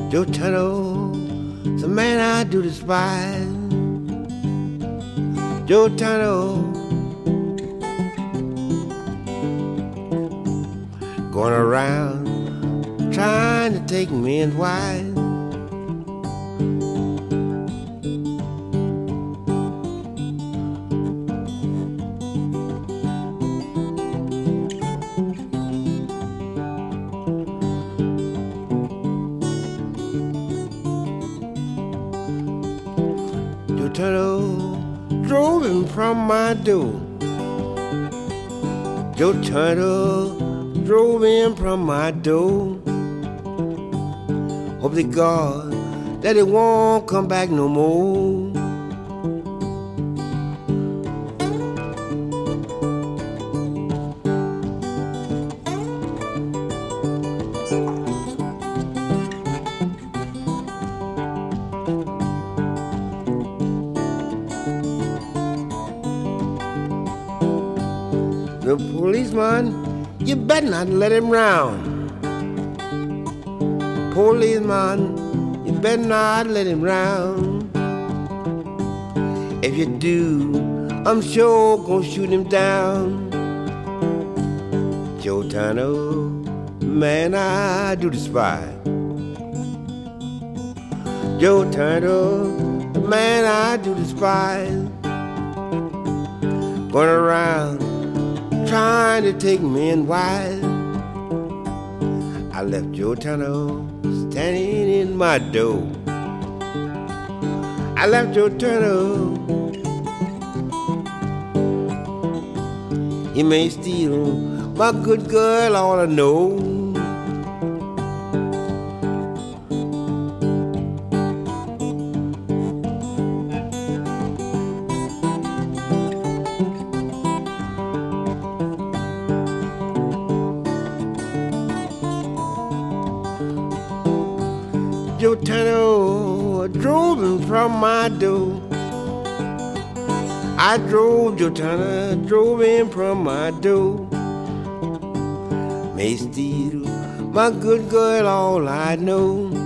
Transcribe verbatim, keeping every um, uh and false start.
Joe Turner's a man I do despise. Joe Turner going around trying to take men's wives. Joe Turner drove him from my door. Joe Turner drove him from my door. Hope to God that it won't come back no more. The policeman, you better not let him round. Policeman, you better not let him round. If you do, I'm sure gonna shoot him down. Joe Turner, man, I do despise. Joe Turner, man, I do despise. Going around trying to take men wives. I left Joe Turner standing in my door. I left Joe Turner. He may steal my good girl, all I know. Joe Turner drove him from my door. I drove Joe Turner, drove him from my door. May steal my good girl, all I know.